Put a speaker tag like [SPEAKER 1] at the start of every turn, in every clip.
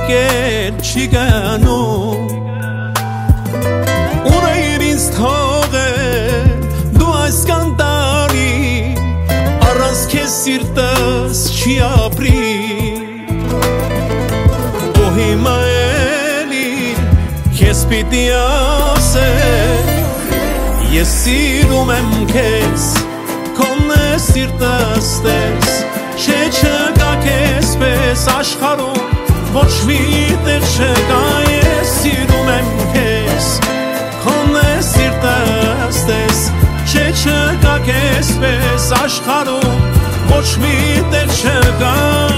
[SPEAKER 1] եկել չի գանում Ուրեր ինձ թողել դու այս կանտարի Առանց քեզ սիրտս չի ապրի Ու հիմա էլի քեզ պիտի ասել Ես սիրում եմ քեզ Քոնն է սիրտս տես Չէ չկա քեզ պես աշխարհում Ոչ մի տեղ չկա Ես սիրում եմ քեզ Քոնն է սիրտս տես Չէ չկա քեզ պես աշխարհում Ոչ մի տեղ չկա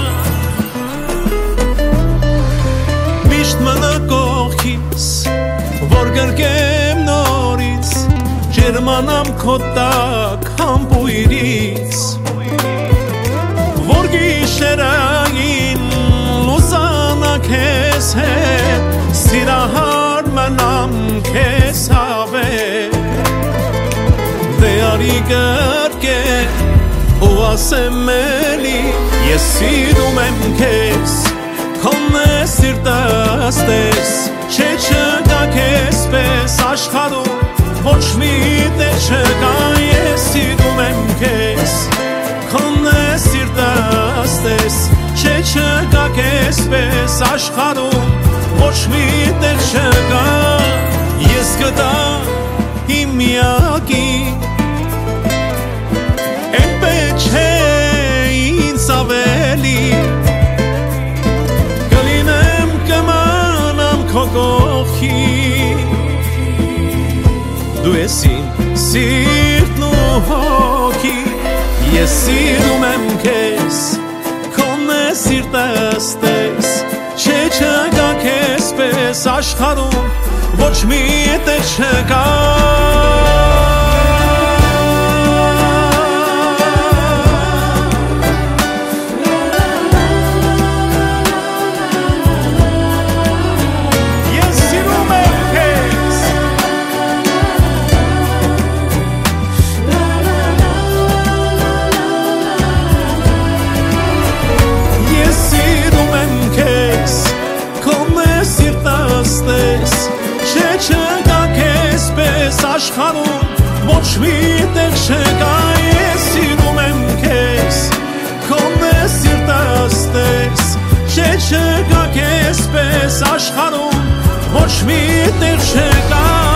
[SPEAKER 1] Միշտ մնա կողքիս Որ գրկեմ նորից Ջերմանամ քո տակ համբույրից Որ գիշերային լուսանա քեզ հետ Սիրահար մնամ քեզ հավեր Դե արի գրկեմ ու ասեմ էլի Ես սիրում եմ քեզ Քոնն է սիրտս տես Չէ չկա քեզ պես աշխարհում Ոչ մի տեղ չկա Ես սիրում եմ քեզ Քոնն է սիրտս տես Չէ չկա քեզ պես աշխարհում Ոչ մի տեղ չկա Ես գտա իմ միակի Էն պետք չէ ինձ ավելի Կլինեմ կմանամ քո կողքին Դու ես իմ սիրտն ու հոգի Ես սիրում եմ քեզ Քոնն է սիրտս տես Չէ չկա քեզ պես աշխարհում Ոչ մի տեղ չկա Աշխարհում ոչ մի տեղ չկա Ես սիրում եմ քեզ Քոնն է սիրտս տես Չէ չկա քեզ պես աշխարհում Ոչ մի տեղ չկա